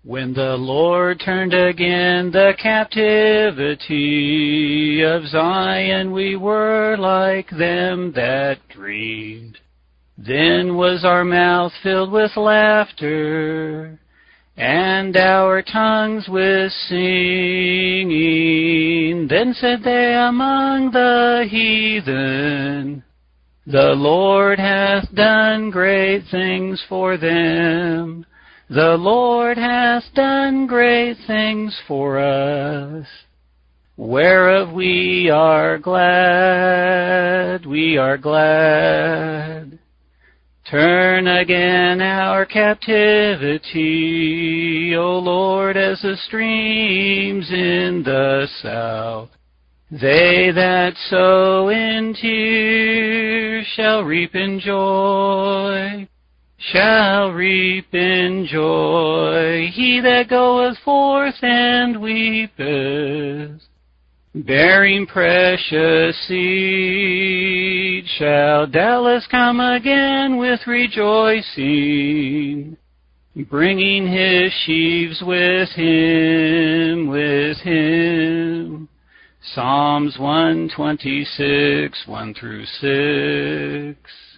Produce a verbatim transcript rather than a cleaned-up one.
When the Lord turned again the captivity of Zion, we were like them that dreamed. Then was our mouth filled with laughter, and our tongues with singing. Then said they among the heathen, the Lord hath done great things for them. The Lord hath done great things for us, whereof we are glad, we are glad. Turn again our captivity, O Lord, as the streams in the south. They that sow in tears shall reap in joy, shall reap in joy. He that goeth forth and weepeth, bearing precious seed, shall doubtless come again with rejoicing, bringing his sheaves with him, with him. Psalms one twenty-six, one through six.